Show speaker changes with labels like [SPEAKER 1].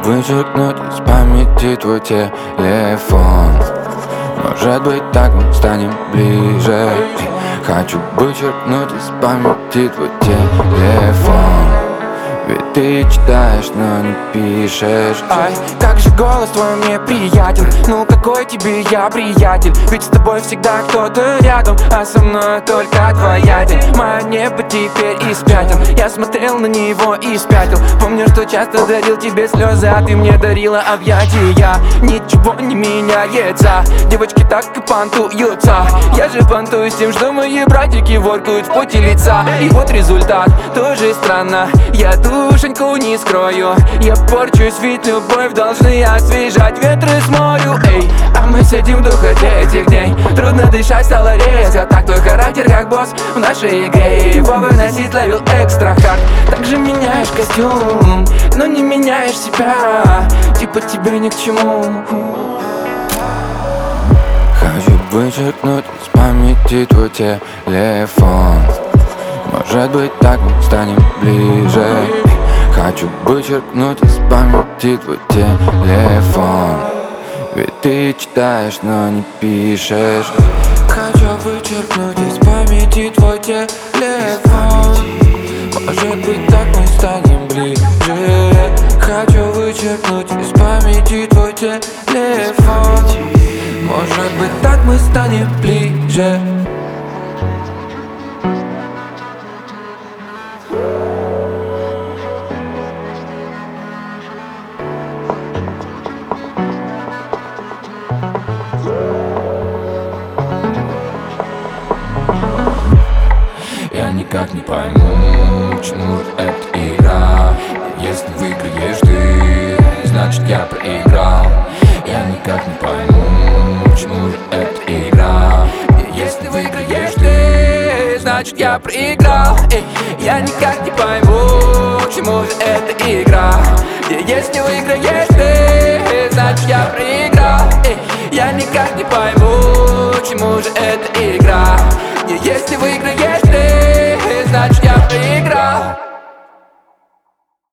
[SPEAKER 1] вычеркнуть из памяти твой телефон. Может быть, так мы станем ближе. Хочу вычеркнуть из памяти твой телефон. Ведь ты читаешь, но не пишешь.
[SPEAKER 2] Ай, как же голос твой мне приятен. Ну какой тебе я приятель? Ведь с тобой всегда кто-то рядом, а со мной только твоя тень. Мое небо теперь испятил. Я смотрел на него и спятил. Помню, что часто дарил тебе слезы, а ты мне дарила объятия. Ничего не меняется, девочки так и понтуются. Я же понтуюсь тем, что мои братики воркают в поте лица. И вот результат, тоже странно. Я душеньку не скрою, я порчусь, ведь любовь должны освежать ветры с морю. Эй, а мы сидим в духоте этих дней. Трудно дышать, стало резко. Так твой характер как босс в нашей игре. Его выносить ловил экстра хард. Так же меняешь костюм, но не меняешь себя. Типа тебе ни к чему.
[SPEAKER 1] Хочу вычеркнуть из памяти твой телефон. Может быть, так мы станем ближе. Хочу вычеркнуть из памяти твой телефон. Ведь ты читаешь, но не пишешь.
[SPEAKER 2] Хочу вычеркнуть из памяти твой телефон. Может быть, так мы станем ближе. Хочу вычеркнуть из памяти твой телефон. Может быть, так мы станем ближе.
[SPEAKER 3] Я никак не пойму, чему эта игра. Если выиграешь ты, значит я проиграл. Я никак не пойму, чему эта игра. Если выиграешь ты, значит я проиграл.
[SPEAKER 2] Я никак не пойму, к чему же эта игра. Если выиграешь ты, значит я проиграл. Я никак не пойму,